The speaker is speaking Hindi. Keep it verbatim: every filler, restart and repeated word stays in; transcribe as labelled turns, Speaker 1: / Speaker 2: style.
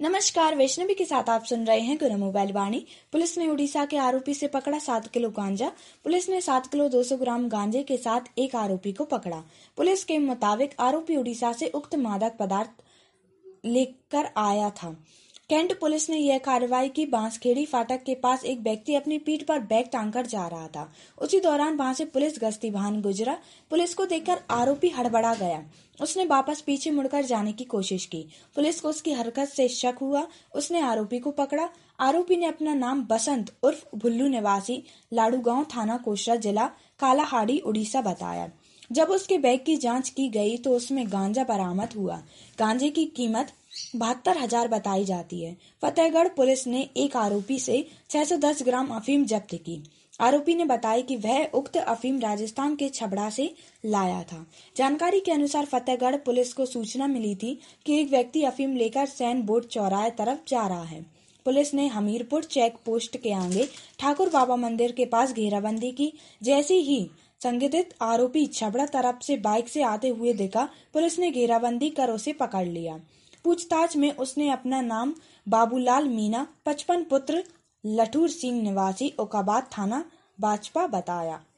Speaker 1: नमस्कार, वैष्णवी के साथ आप सुन रहे हैं गुरु मोबाइल वाणी। पुलिस ने उड़ीसा के आरोपी से पकड़ा सात किलो गांजा। पुलिस ने सात किलो दो सौ ग्राम गांजे के साथ एक आरोपी को पकड़ा। पुलिस के मुताबिक आरोपी उड़ीसा से उक्त मादक पदार्थ लेकर आया था। कैंट पुलिस ने यह कार्रवाई की। बांसखेड़ी फाटक के पास एक व्यक्ति अपनी पीठ पर बैग टांगकर जा रहा था। उसी दौरान वहां से पुलिस गश्ती वाहन गुजरा। पुलिस को देखकर आरोपी हड़बड़ा गया। उसने वापस पीछे मुड़कर जाने की कोशिश की। पुलिस को उसकी हरकत से शक हुआ। उसने आरोपी को पकड़ा। आरोपी ने अपना नाम बसंत उर्फ भुल्लू निवासी लाड़ूगांव थाना कोसरा जिला कालाहांडी उड़ीसा बताया। जब उसके बैग की जांच की गई तो उसमें गांजा बरामद हुआ। गांजे की कीमत बहत्तर हजार बताई जाती है। फतेहगढ़ पुलिस ने एक आरोपी से छह सौ दस ग्राम अफीम जब्त की। आरोपी ने बताया कि वह उक्त अफीम राजस्थान के छबड़ा से लाया था। जानकारी के अनुसार फतेहगढ़ पुलिस को सूचना मिली थी कि एक व्यक्ति अफीम लेकर सैन बोर्ड चौराहे तरफ जा रहा है। पुलिस ने हमीरपुर चेक पोस्ट के आगे ठाकुर बाबा मंदिर के पास घेराबंदी की। जैसे ही संदिग्ध आरोपी छबड़ा तरफ से बाइक से आते हुए दिखा, पुलिस ने घेराबंदी कर उसे पकड़ लिया। पूछताछ में उसने अपना नाम बाबूलाल मीणा, पचपन पुत्र, लठूर सिंह निवासी औकाबाद थाना भाजपा बताया।